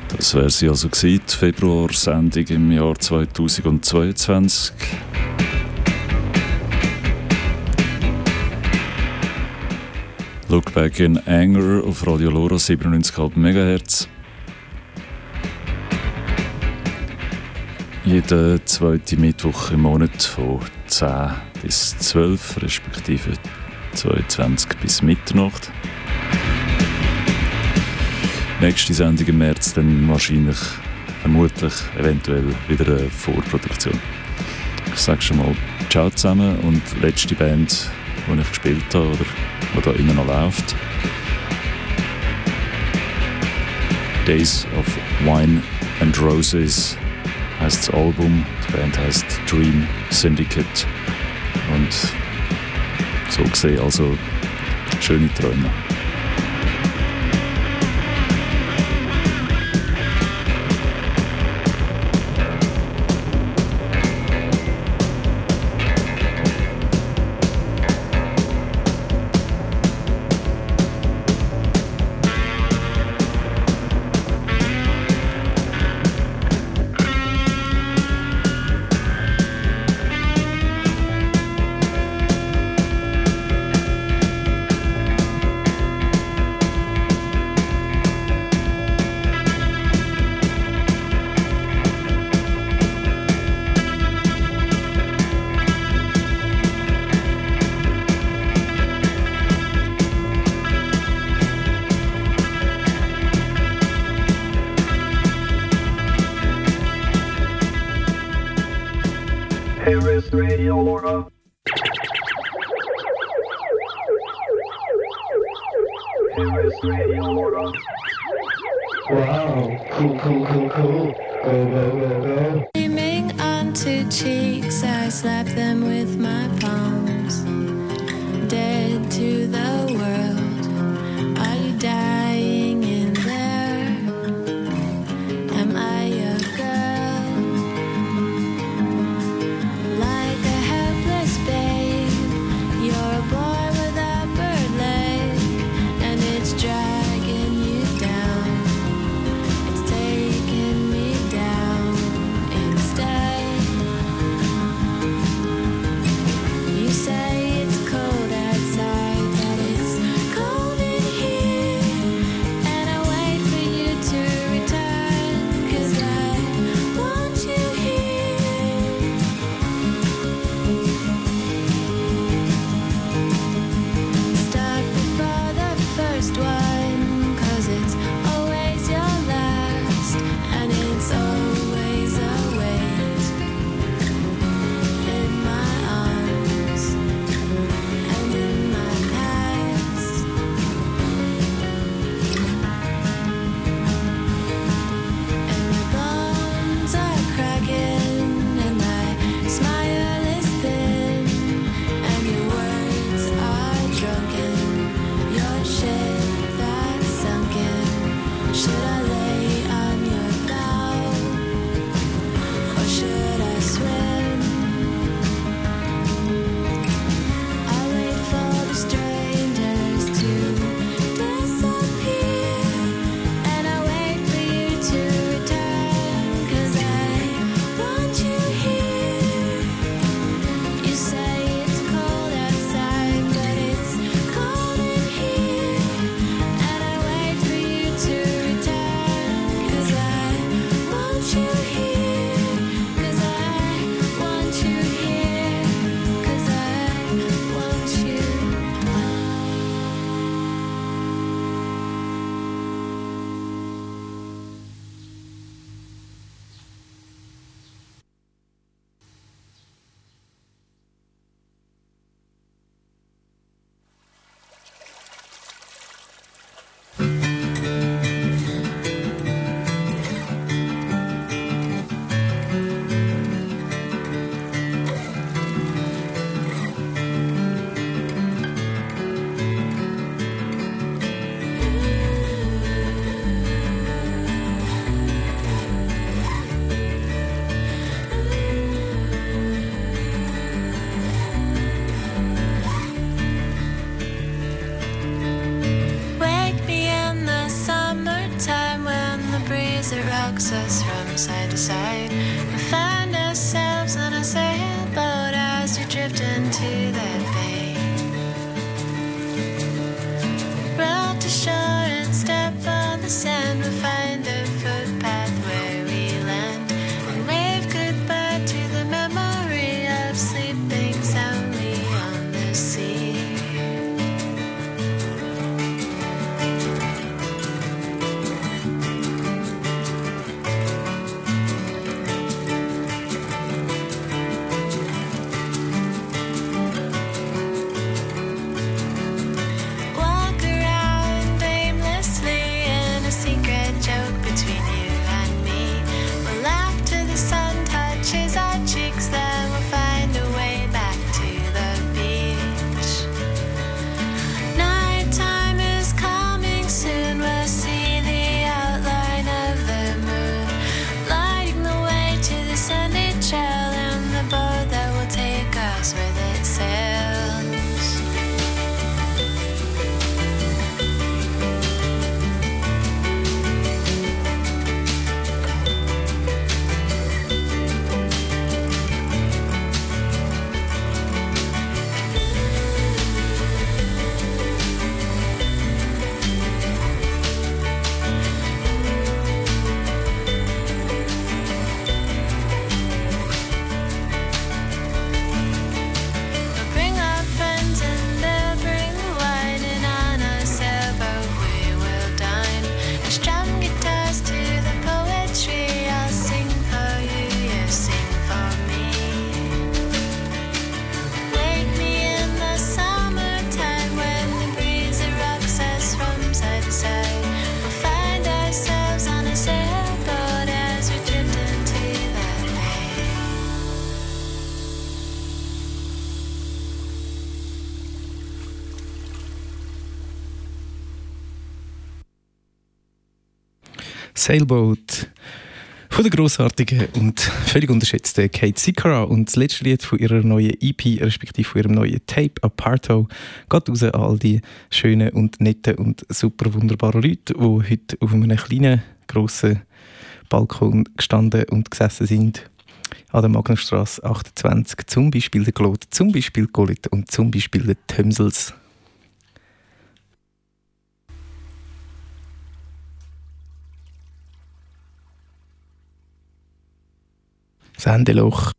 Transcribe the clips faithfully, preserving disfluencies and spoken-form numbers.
Das wäre sie also gewesen, die Februarsendung im Jahr zweitausendzweiundzwanzig. Look Back in Anger auf Radio Lora siebenundneunzig Komma fünf Megahertz. Jeden zweiten Mittwoch im Monat von zehn bis zwölf, respektive zweiundzwanzig bis Mitternacht. Nächste Sendung im März dann wahrscheinlich, vermutlich, eventuell wieder eine Vorproduktion. Ich sage schon mal ciao zusammen und die letzte Band, die ich gespielt habe oder die da immer noch läuft. Days of Wine and Roses heisst das Album. Die Band heisst Dream Syndicate. Und so gesehen also schöne Träume. Radio Lora. Here is Radio Lora. Wow, cool, cool, cool, cool. Go, go, go, go. Aiming onto cheeks, I slap them with my palms. Dead to the world. Are you dying in there? Am I a girl? Like a helpless babe, you're a boy with a bird leg, and it's dragging you down. It's taking me down instead. You say it's cold outside, but it's cold in here, and I wait for you to return, 'cause I want you here. Start before the first one, 'cause it's always your last, and it's always a wait in my arms and in my past. And the bones are cracking, and my smile is thin, and your words are drunken. Your ship that's sunken. Should I lay on your bow, or should I swim? I wait for the strangers to disappear, and I wait for you to return, 'cause I want you here. You say it's cold outside, but it's cold in here, and I wait for you to return, breeze that rocks us from side to side. We find ourselves on a sailboat as we drift into that bay. Row to shore and step on the sand. We find a footpath where we land and wave goodbye to the memory of sleeping soundly on the sea. Walk around aimlessly in a secret joke between you and me. We'll laugh till the sun touches our cheeks, then we'll find a way back to the beach. Nighttime is coming soon. We'll see the outline of the moon, lighting the way to the sandy trail and the boat that will take us where it sails. We'll bring our friends and they'll bring the wine, and on a sailboat we will dine and strum guitars to the poetry. I'll sing for you, you sing for me. Wake me in the summertime when the breeze rocks us from side to side. We'll find ourselves on a sailboat as we drift into that bay. Sailboat von der grossartigen und völlig unterschätzten Kate Sikora. Und das letzte Lied von ihrer neuen E P, respektive von ihrem neuen Tape Aparto, geht raus an all die schönen und netten und super wunderbaren Leute, die heute auf einem kleinen, grossen Balkon gestanden und gesessen sind. An der Magnusstrasse achtundzwanzig. Zum Beispiel der Claude, zum Beispiel Colette und zum Beispiel der Tömsels. Sendeloch.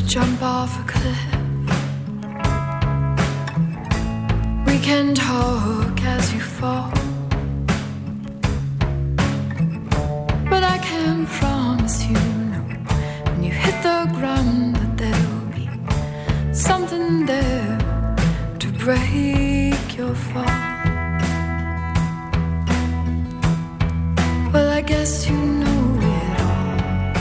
jump off a cliff. We can talk as you fall, but I can promise you, no, when you hit the ground, that there'll be something there to break your fall. Well, I guess you know it all.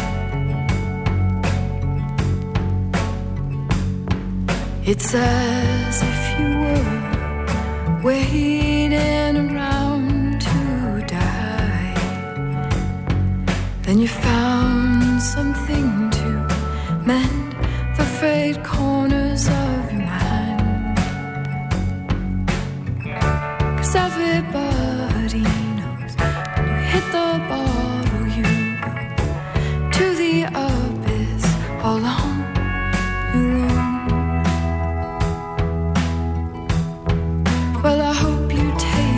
It's as if you were waiting around to die. Then you found something to mend the frayed corners of your mind. 'Cause everybody